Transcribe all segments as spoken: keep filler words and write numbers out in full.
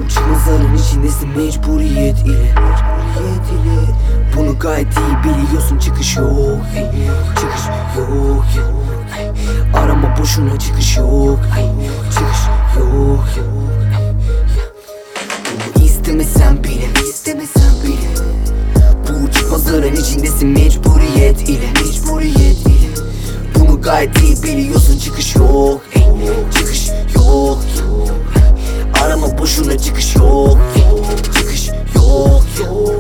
Bu çıkmazların içindesin mecburiyet ile, mecburiyet ile. Bunu gayet iyi biliyorsun, çıkış yok, çıkış yok. Arama boşuna, çıkış yok, çıkış yok. Bunu istemesen bile, istemesen bile. Bu çıkmazların içindesin mecburiyet ile, mecburiyet ile. Bunu gayet iyi biliyorsun, çıkış yok, çıkış yok. Arama boşuna, çıkış yok, çıkış yok, yok.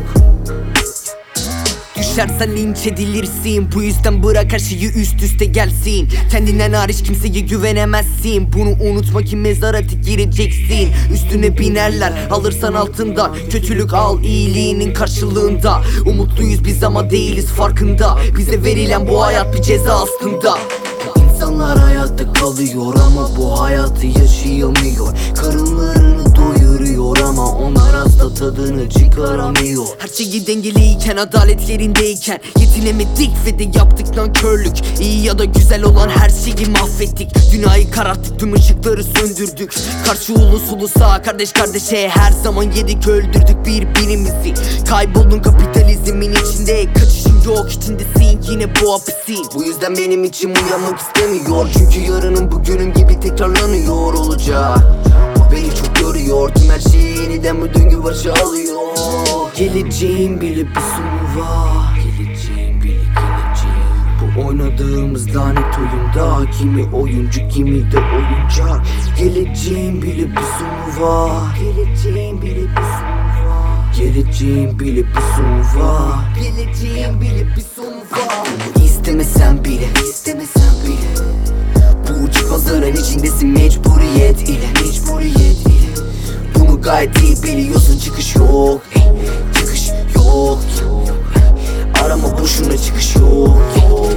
Düşersen linç edilirsin, bu yüzden bırak her şeyi üst üste gelsin. Kendinden hariç kimseye güvenemezsin, bunu unutma ki mezara tek gireceksin. Üstüne binerler alırsan altından, kötülük al iyiliğinin karşılığında. Umutluyuz biz ama değiliz farkında, bize verilen bu hayat bir ceza aslında. İnsanlar hayatta kalıyor ama bu hayatı yaşayamıyor. Karınlarını doyuruyor ama onlar hasta, tadını çıkaramıyor. Her şeyi dengeliyken, adalet yerindeyken yetinemedik ve de yaptık nankörlük. İyi ya da güzel olan her şeyi mahvettik. Dünyayı kararttık, tüm ışıkları söndürdük. Karşı ulus ulusa, kardeş kardeşe her zaman yedik, öldürdük birbirimizi. Kayboldun kapitalizmin içinde, kaçışın yok, içindesin yine bu hapisin. Bu yüzden benim içim uyanmak istemiyor, çünkü yarının bugünüm gibi tekrarlanıyor olacak. Bu beni çok yoruyor, tüm her şey yeniden bu döngü başa alıyor. Geleceğin bile bir sonu var, geleceğin bile geleceğin. Bu oynadığımız lanet oyunda kimi oyuncu kimi de oyuncak. Geleceğin bile bir sonu var, geleceğin bile bir sonu var. Geleceğin bile bir sonu var, geleceğin bile bir sonu var. İstemesen bile, istemesen bile. Bu çıkmazların içindesin mecburiyet ile, mecburiyet ile. Bunu gayet iyi biliyorsun, çıkış yok, çıkış yok. Arama boşuna, çıkış yok.